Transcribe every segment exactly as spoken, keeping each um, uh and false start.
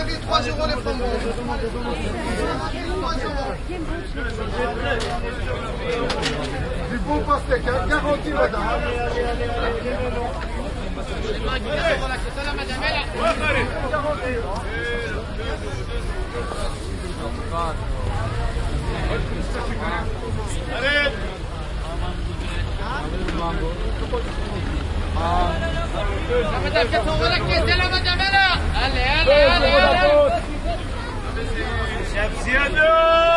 Allez, trois euros les flambeaux. Du bon pastèque, hein, garanti, madame. Allez. Madame, quatre euros la caisse, là, madame, là. Allez, allez, allez, allez. Chef Ziano.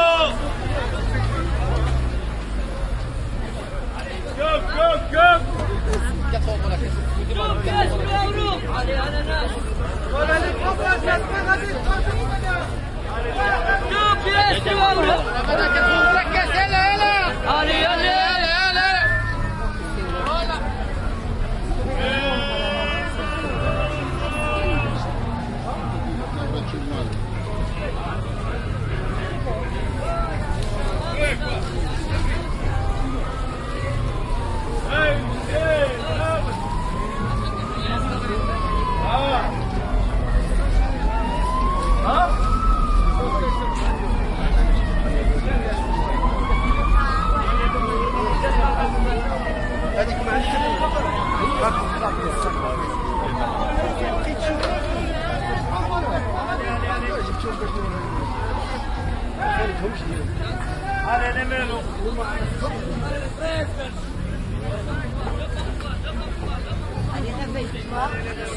Go, go, go. quatre euros la caisse. Allez, ananas. Voilà les trois places, la semaine à des trois euros, madame. Deux pièces, deux euros. Madame, quatre euros la caisse, elle est là. Allez, allez, allez, allez. Voilà. Allez, les melons. Allez, réveille-toi.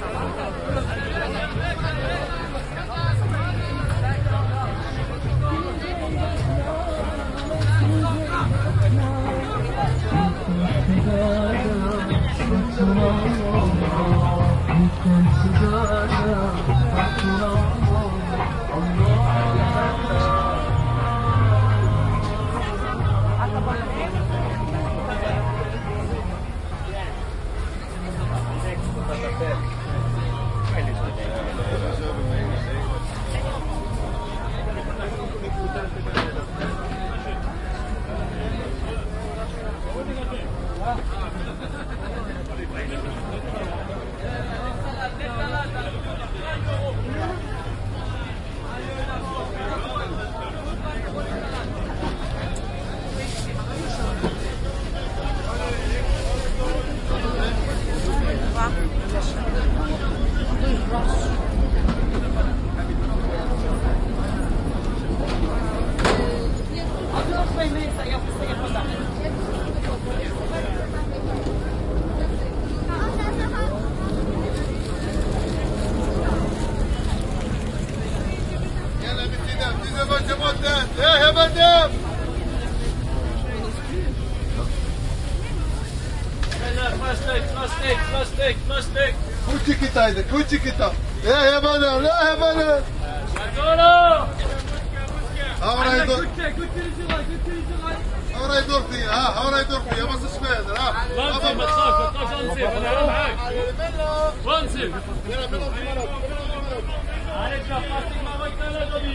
يا مدام فاستيك فاستيك فاستيك فاستيك كوتشي كيتا هيدا كوتشي كيتا يا يا مدام لا يا مدام شكرا هاورا يدور هاورا يدور فيا ها هاورا يدور فيا بس سفيد ها وانسي ما تخاف ما تخافش انسي انا معاك وانسي عليك فاستيك ما بغيت انا غبي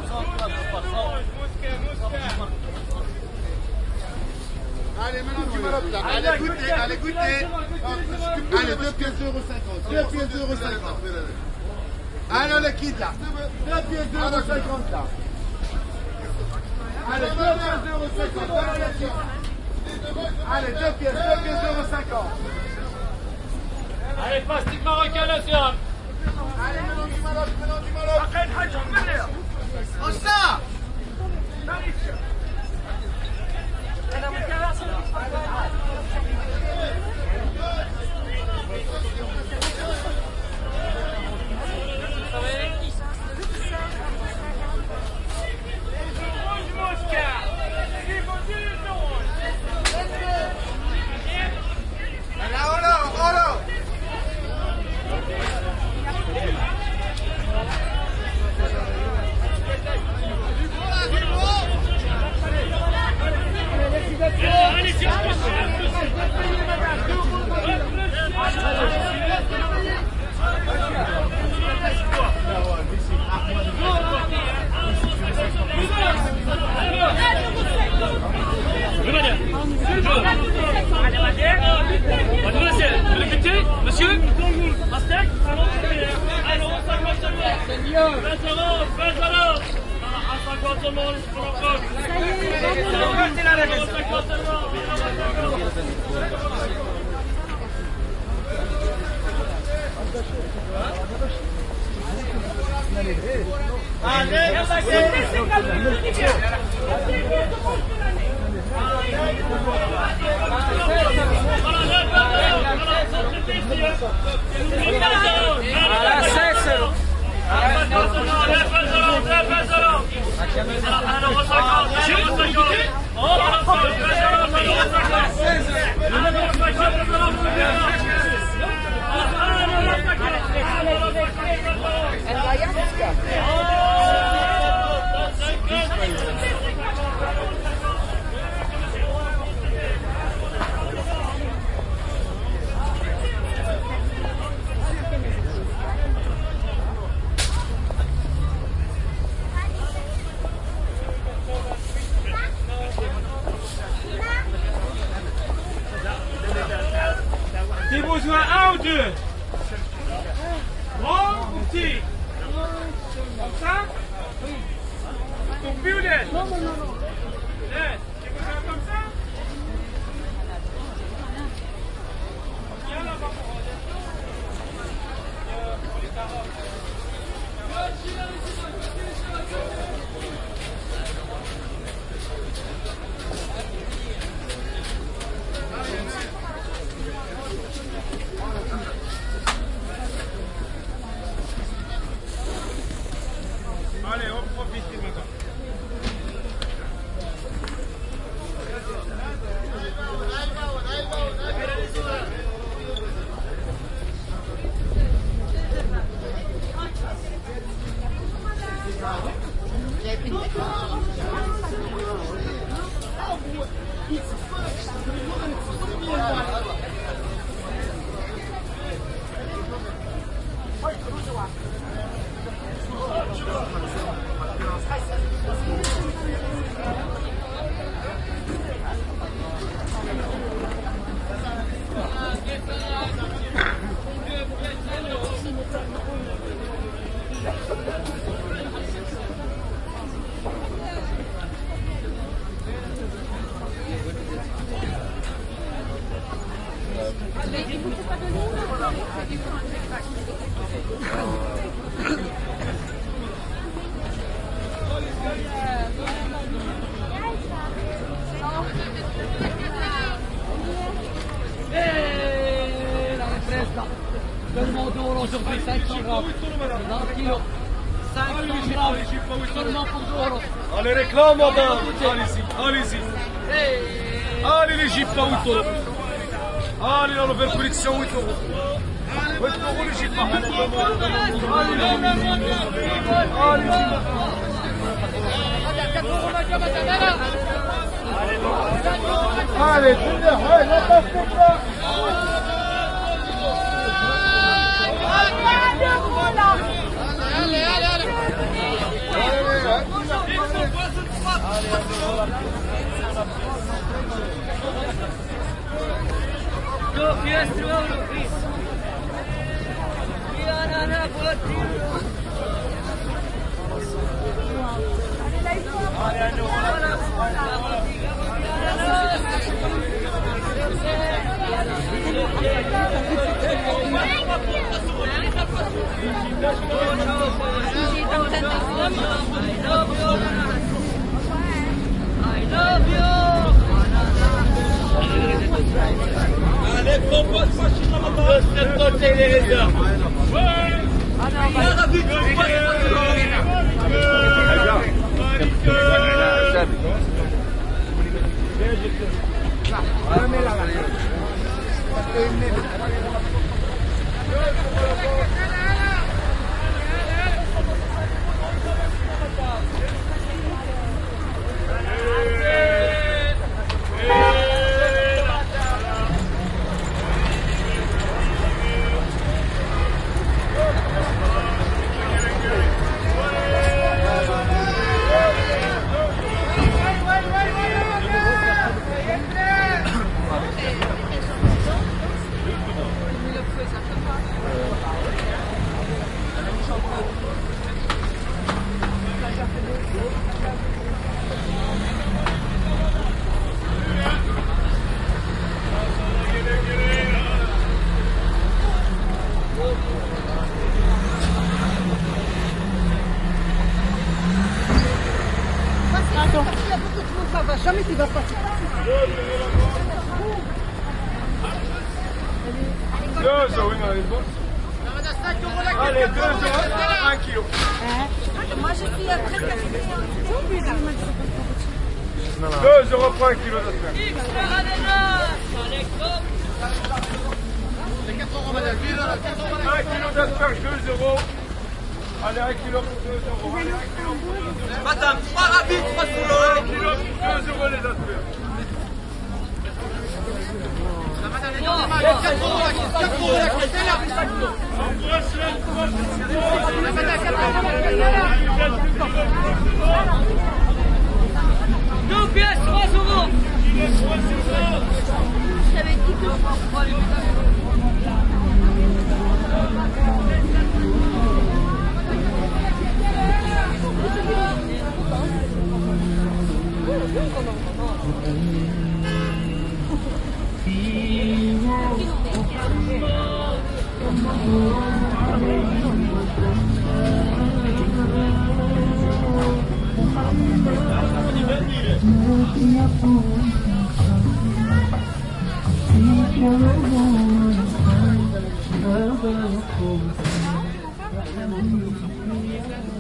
Allez, maintenant tu vas là. Allez, goûtez, allez, goûtez. Allez, deux pièces d'euros cinquante. deux pièces d'euros cinquante. Allez, le kit là. deux pièces d'euros cinquante là. Allez, deux pièces d'euros cinquante. Allez, deux pièces, deux pièces d'euros cinquante. عليك فاستيك marocain là سيام Allez, maintenant du maloc, maintenant du maloc. أخي الحاج عمري. أصلا. أنا متابع Allez, tiens, T'as besoin un ou deux? Grand ou petit? Comme ça? Pour violet? Non, non, non, non. Tu veux faire comme ça? Viens là-bas. Allez, on profite maintenant. Seulement d'euros aujourd'hui, cinq cents grammes. Un kilo. cinq cents grammes. Seulement pour deux euros. Allez, réclame, madame. Allez-y, allez-y. Allez, les jeeps à huit euros. Allez, la nouvelle collection huit euros. huit euros les jeeps. Allez, c'est bien, allez, la passe comme ça. Allez, allez, allez. Go, yes, you are, please. We are not a good team. Allez, prends-moi de machine là-bas. De ce côté, les réserves. Ah non, on va la vite. va pas. deux euros, oui, Marie. Allez, deux euros, un kilo. Moi, je suis presque à deux euros pour un kilo d'asperges. un kilo d'asperges, deux euros. Allez, un kilo pour deux euros. Allez, un kilo pour deux euros. Madame, trois rapides, trois sous un kilo pour deux euros les asperges. Deux pièces, trois euros. Je t'avais dit que Thank you.